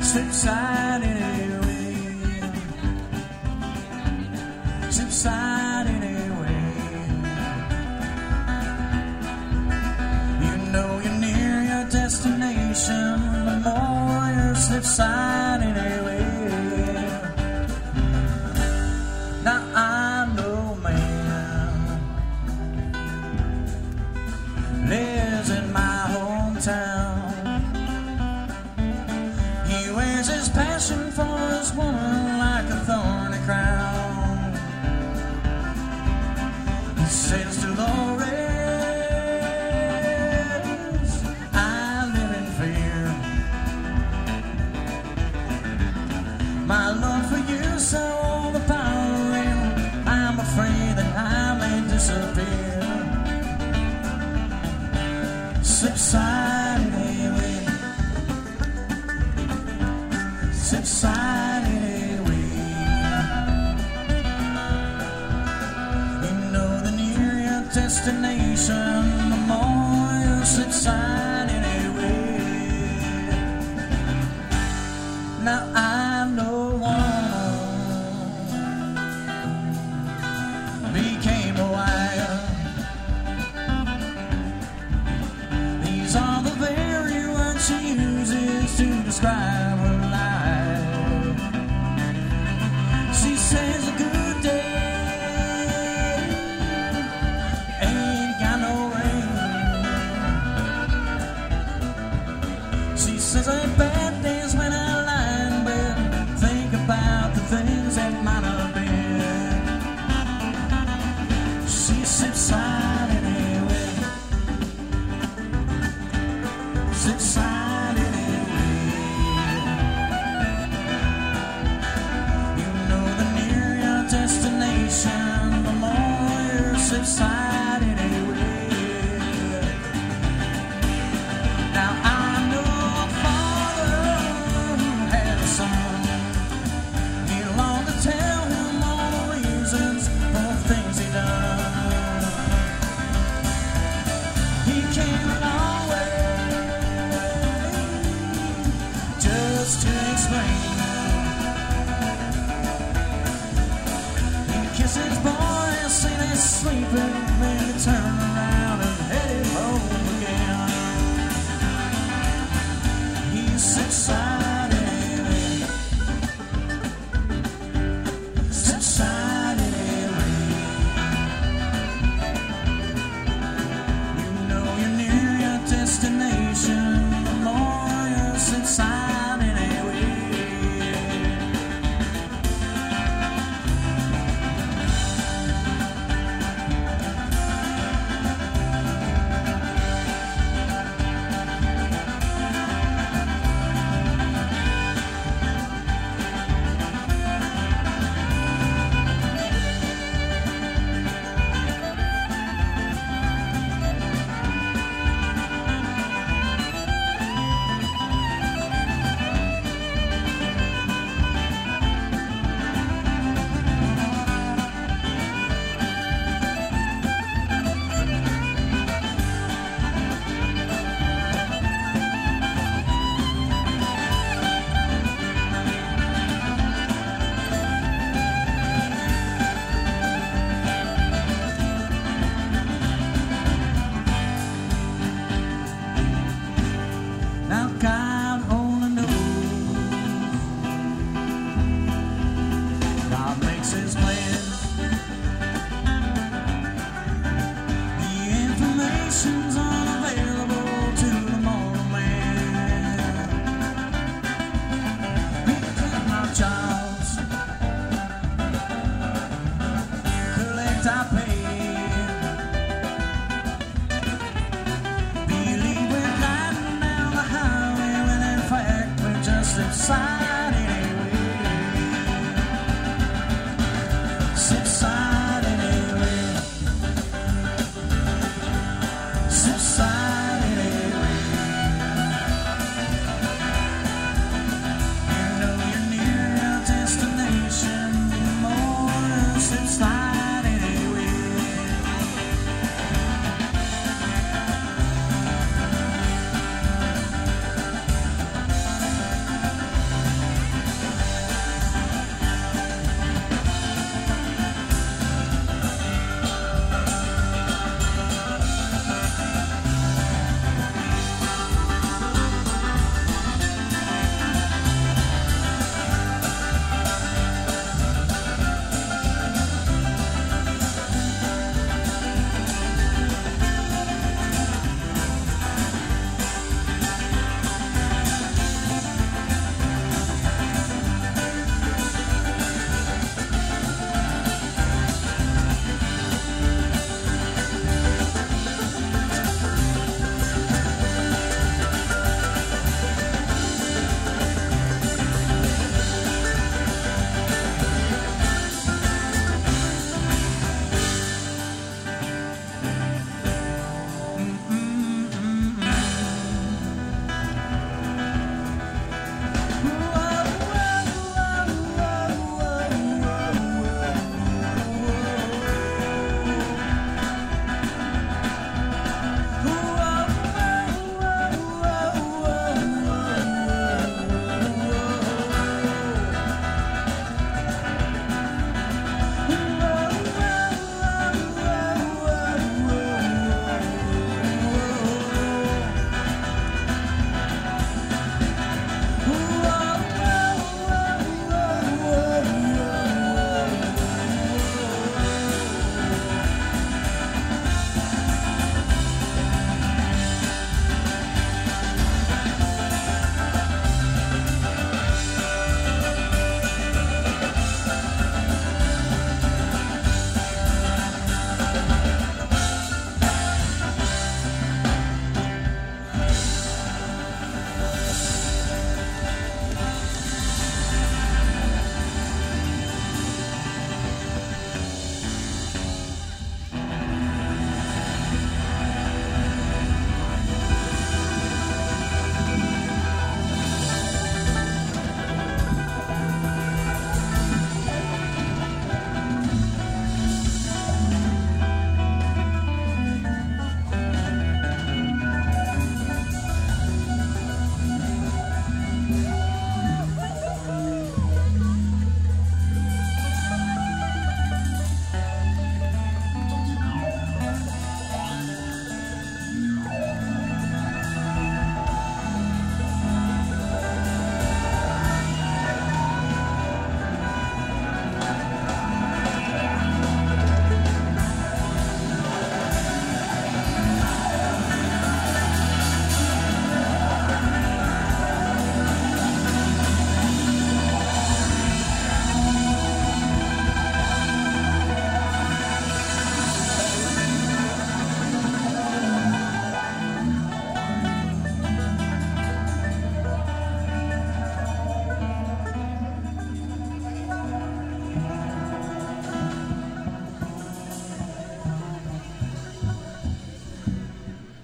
subside anyway, subside anyway. You know you're near your destination, the more you subside anyway. Now I know a man lives in my hometown. He wears his passion for his woman like a thorny crown. He says to the rest, I live in fear. My love for you is so overpowering, I'm afraid that I may disappear. Subside anyway, subside anyway. You know the nearer your destination, the more you subside anyway. Now I know one became a wife. These are the very words she uses to describe her life. She says a good day ain't got no rain. She says a bad day's when I lie in bed, think about the things that might have been. She subside anyway, subside anyway. You know the nearer your destination, the more you subside anyway. Now I know a father who had a son. He longed to tell him all the reasons for the things he done. He came a long way just to explain. He kissed his boy, seen he's sleeping, then he turned around.